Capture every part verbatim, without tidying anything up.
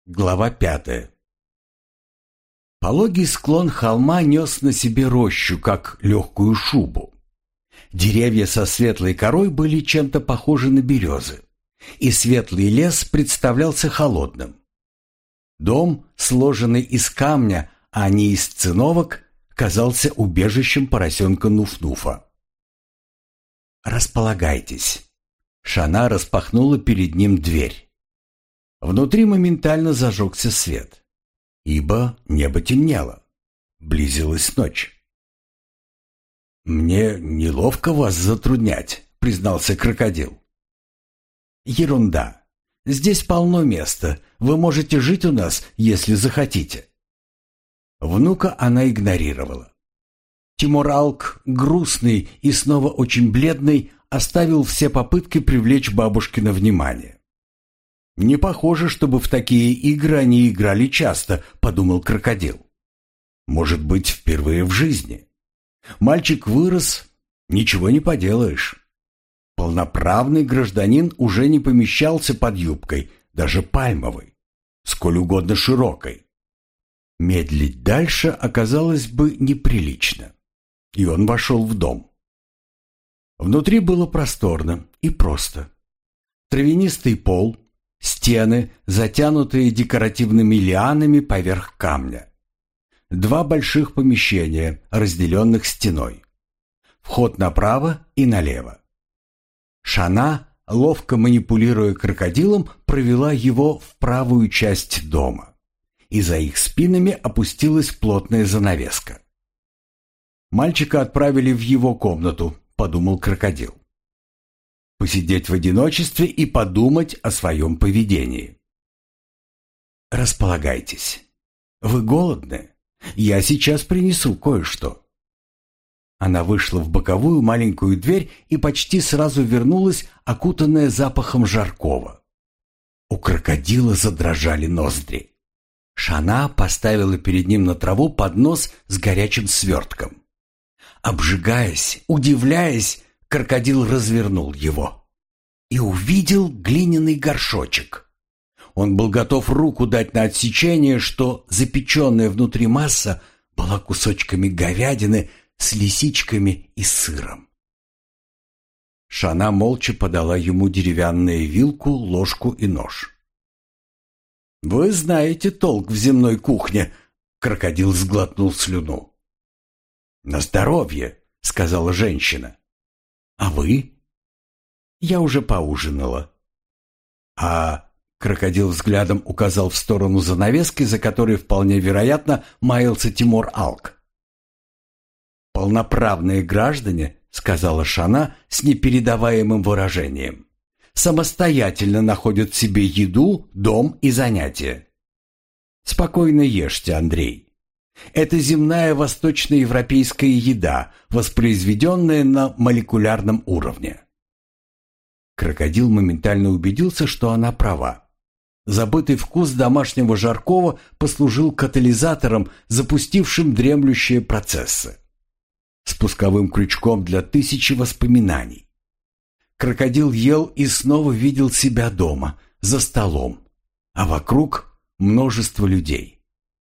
Глава пятая. Пологий склон холма нес на себе рощу, как легкую шубу. Деревья со светлой корой были чем-то похожи на березы, и светлый лес представлялся холодным. Дом, сложенный из камня, а не из циновок, казался убежищем поросенка Нуф-Нуфа. «Располагайтесь». Шана распахнула перед ним дверь. Внутри моментально зажегся свет, ибо небо темнело. Близилась ночь. «Мне неловко вас затруднять», — признался крокодил. «Ерунда. Здесь полно места. Вы можете жить у нас, если захотите». Внука она игнорировала. Тимур-Алк, грустный и снова очень бледный, оставил все попытки привлечь бабушкино внимание. «Не похоже, чтобы в такие игры они играли часто», — подумал крокодил. «Может быть, впервые в жизни. Мальчик вырос, ничего не поделаешь. Полноправный гражданин уже не помещался под юбкой, даже пальмовой, сколь угодно широкой. Медлить дальше оказалось бы неприлично, и он вошел в дом. Внутри было просторно и просто. Травянистый пол, стены, затянутые декоративными лианами поверх камня. Два больших помещения, разделенных стеной. Вход направо и налево. Шана, ловко манипулируя крокодилом, провела его в правую часть дома, и за их спинами опустилась плотная занавеска. «Мальчика отправили в его комнату», — подумал крокодил. «Посидеть в одиночестве и подумать о своем поведении». «Располагайтесь. Вы голодны? Я сейчас принесу кое-что». Она вышла в боковую маленькую дверь и почти сразу вернулась, окутанная запахом жаркого. У крокодила задрожали ноздри. Шана поставила перед ним на траву поднос с горячим свертком. Обжигаясь, удивляясь, крокодил развернул его и увидел глиняный горшочек. Он был готов руку дать на отсечение, что запеченная внутри масса была кусочками говядины с лисичками и сыром. Шана молча подала ему деревянную вилку, ложку и нож. «Вы знаете толк в земной кухне», — крокодил сглотнул слюну. «На здоровье», — сказала женщина. «А вы?» «Я уже поужинала». «А...» — крокодил взглядом указал в сторону занавески, за которой вполне вероятно маялся Тимур-Алк. «Полноправные граждане», — сказала Шана с непередаваемым выражением, «самостоятельно находят себе еду, дом и занятия. Спокойно ешьте, Андрей. Это земная восточноевропейская еда, воспроизведенная на молекулярном уровне». Крокодил моментально убедился, что она права. Забытый вкус домашнего жаркого послужил катализатором, запустившим дремлющие процессы. Спусковым крючком для тысячи воспоминаний. Крокодил ел и снова видел себя дома, за столом, а вокруг множество людей.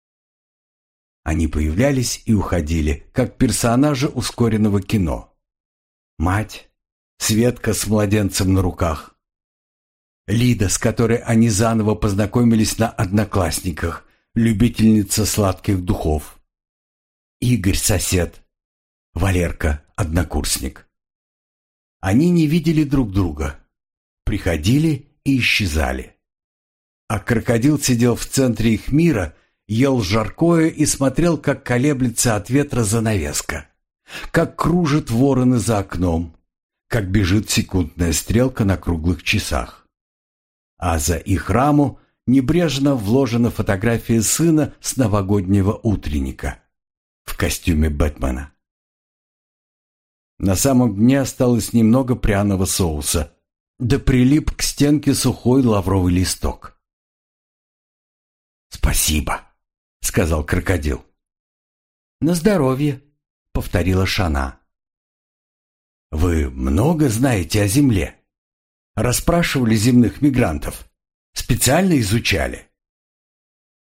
Они появлялись и уходили, как персонажи ускоренного кино. Мать, Светка с младенцем на руках, Лида, с которой они заново познакомились на «Одноклассниках», любительница сладких духов, Игорь, сосед, Валерка, однокурсник. Они не видели друг друга, приходили и исчезали. А крокодил сидел в центре их мира, ел жаркое и смотрел, как колеблется от ветра занавеска, как кружат вороны за окном, как бежит секундная стрелка на круглых часах. А за их раму небрежно вложена фотография сына с новогоднего утренника в костюме Бэтмена. На самом дне осталось немного пряного соуса, да прилип к стенке сухой лавровый листок. «Спасибо», — сказал крокодил. «На здоровье», — повторила Шана. «Вы много знаете о Земле? Расспрашивали земных мигрантов? Специально изучали?»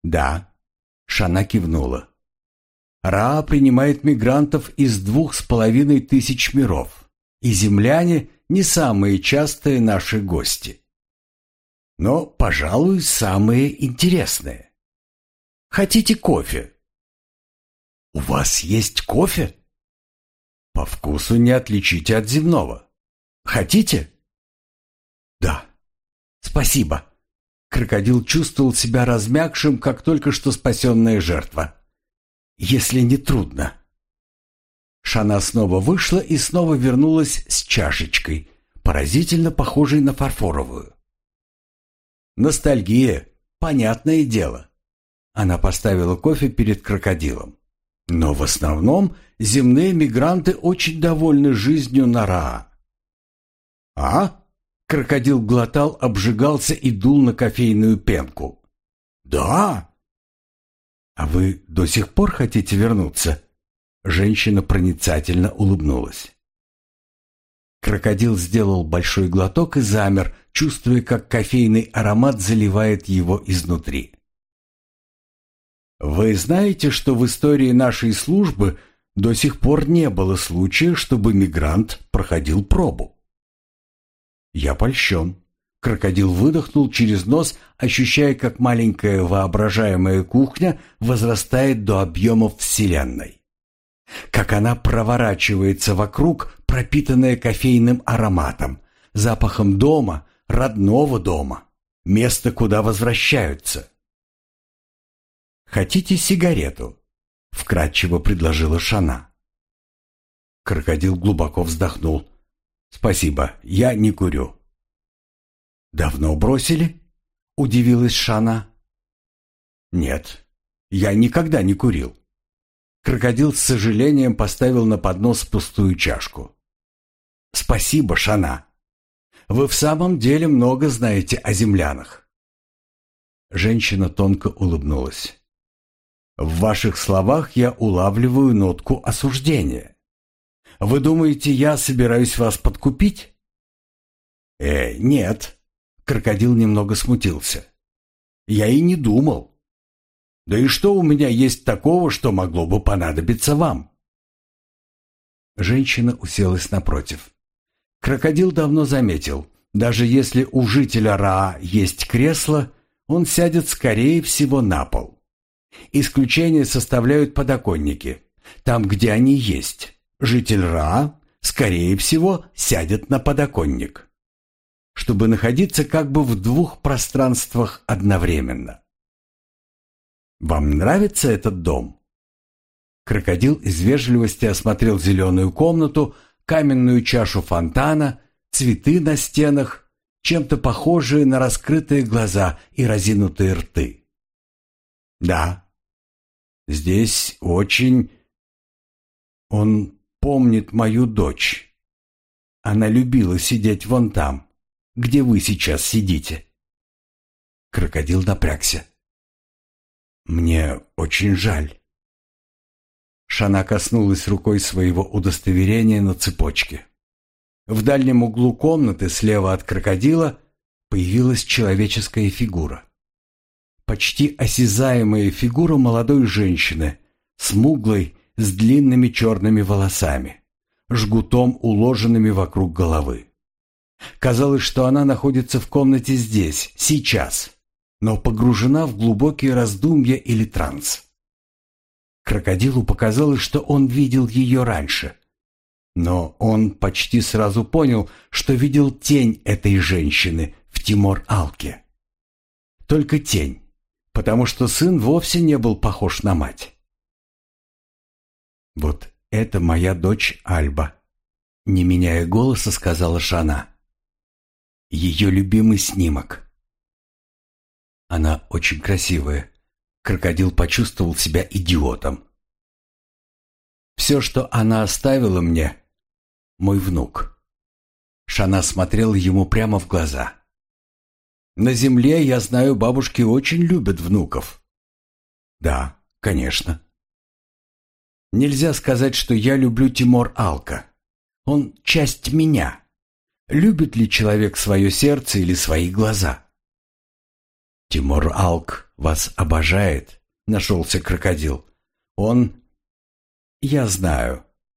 Да, Шана кивнула. Ра принимает мигрантов из двух с половиной тысяч миров, и земляне не самые частые наши гости. Но, пожалуй, самые интересные. Хотите кофе? У вас есть кофе? По вкусу не отличите от земного. Хотите? Да. Спасибо. Крокодил чувствовал себя размягшим, как только что спасенная жертва. Если не трудно. Шана снова вышла и снова вернулась с чашечкой, поразительно похожей на фарфоровую. Ностальгия, понятное дело. Она поставила кофе перед крокодилом. Но в основном земные мигранты очень довольны жизнью на Раа. А? Крокодил глотал, обжигался и дул на кофейную пенку. Да. А вы до сих пор хотите вернуться? Женщина проницательно улыбнулась. Крокодил сделал большой глоток и замер, чувствуя, как кофейный аромат заливает его изнутри. Вы знаете, что в истории нашей службы до сих пор не было случая, чтобы мигрант проходил пробу? Я польщен. Крокодил выдохнул через нос, ощущая, как маленькая воображаемая кухня возрастает до объемов Вселенной. Как она проворачивается вокруг, пропитанная кофейным ароматом, запахом дома, родного дома, места, куда возвращаются. «Хотите сигарету?» — вкратчиво предложила Шана. Крокодил глубоко вздохнул. «Спасибо, я не курю». «Давно бросили?» — удивилась Шана. «Нет, я никогда не курил». Крокодил с сожалением поставил на поднос пустую чашку. «Спасибо, Шана. Вы в самом деле много знаете о землянах». Женщина тонко улыбнулась. «В ваших словах я улавливаю нотку осуждения. Вы думаете, я собираюсь вас подкупить?» «Э, нет». Крокодил немного смутился. «Я и не думал. Да и что у меня есть такого, что могло бы понадобиться вам?» Женщина уселась напротив. Крокодил давно заметил, даже если у жителя Раа есть кресло, он сядет скорее всего на пол. Исключение составляют подоконники. Там, где они есть, житель Раа, скорее всего, сядет на подоконник, чтобы находиться как бы в двух пространствах одновременно. «Вам нравится этот дом?» Крокодил из вежливости осмотрел зеленую комнату, каменную чашу фонтана, цветы на стенах, чем-то похожие на раскрытые глаза и разинутые рты. «Да, здесь очень... Он помнит мою дочь. Она любила сидеть вон там, где вы сейчас сидите». Крокодил напрягся. «Мне очень жаль». Шана коснулась рукой своего удостоверения на цепочке. В дальнем углу комнаты, слева от крокодила, появилась человеческая фигура. Почти осязаемая фигура молодой женщины, смуглой, с длинными черными волосами, жгутом уложенными вокруг головы. Казалось, что она находится в комнате здесь, сейчас, но погружена в глубокие раздумья или транс. Крокодилу показалось, что он видел ее раньше. Но он почти сразу понял, что видел тень этой женщины в Тимор-Алке. Только тень, потому что сын вовсе не был похож на мать. «Вот это моя дочь Альба», — не меняя голоса, сказала Шана. «Ее любимый снимок». Она очень красивая. Крокодил почувствовал себя идиотом. «Все, что она оставила мне, мой внук». Шана смотрела ему прямо в глаза. «На земле, я знаю, бабушки очень любят внуков». «Да, конечно». «Нельзя сказать, что я люблю Тимор-Алка. Он часть меня. Любит ли человек свое сердце или свои глаза?» «Тимор-Алк вас обожает», — нашелся крокодил. «Он...» «Я знаю.